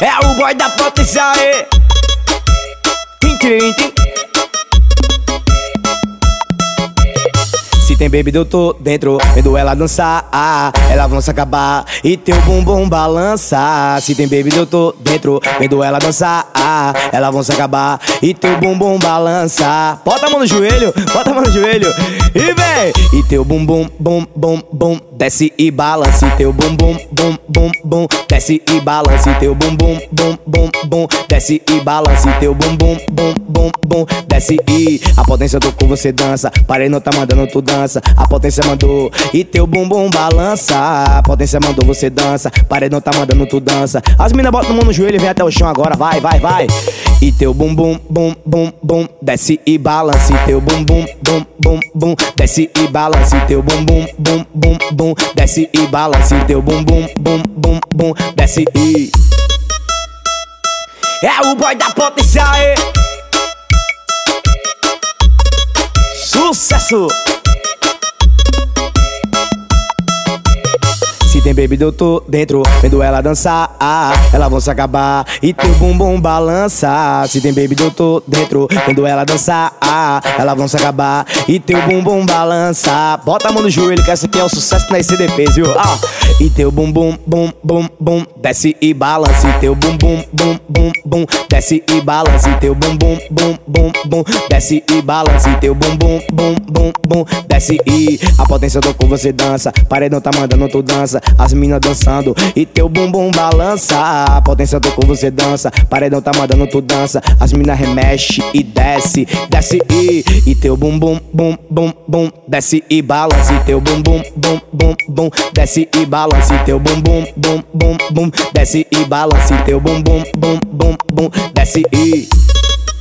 É o boy da potência, é. Se tem bebida eu tô dentro, vendo ela dançar, ela vão se acabar e teu bumbum balança. Se tem bebida eu tô dentro, vendo ela dançar, ela vão se acabar e teu bumbum balança. Bota a mão no joelho, bota a mão no joelho e vem. E teu bumbum, bum, bum, bum, desce e balança. E teu bumbum, bum, bum, bum, desce e balança. E teu bumbum, bum, bum, bum, desce e balança. E teu bumbum, bum, bum, bum, desce e a potência do cu você dança. Parei não tá mandando tu dança. A potência mandou e teu bumbum balança. A potência mandou você dança. Parei não tá mandando tu dança. As mina botam a mão no joelho e vem até o chão agora. Vai, vai, vai. E teu bumbum, bum, bum, bum, desce e balança. E teu bumbum, bum, bum, bum, desce e balança. E teu bumbum, bum, bum, bum, desce e balança. E teu bumbum, bum, bum, bum, desce e é o boy da potência, é. Sucesso! Se tem bebida eu tô dentro, vendo ela dançar, ela vão se acabar e teu bumbum balança. Se tem bebida eu tô dentro, vendo ela dançar, ela vão se acabar e teu bumbum balança. Bota a mão no joelho que essa aqui é o sucesso na ICDPs, viu? E teu bumbum, bum, bum, bum, desce e balança. E teu bumbum, bum, bum, bum, desce e balança. E teu bumbum, bum, bum, bum, desce e balança. E teu bumbum, bum, bum, bum, desce e a potência do cu você dança. Paredão tá mandando tu dança. As minas dançando e teu bumbum balança. A potência do cu você dança. Paredão tá mandando tu dança. As minas remexe e desce, desce e teu bumbum, bum, bum, bum, desce e balança. E teu bumbum, bum, bum, bum, desce e balança. E teu bumbum, bum, bum, bum, desce e balança. E teu bumbum, bum, bum, bum, desce e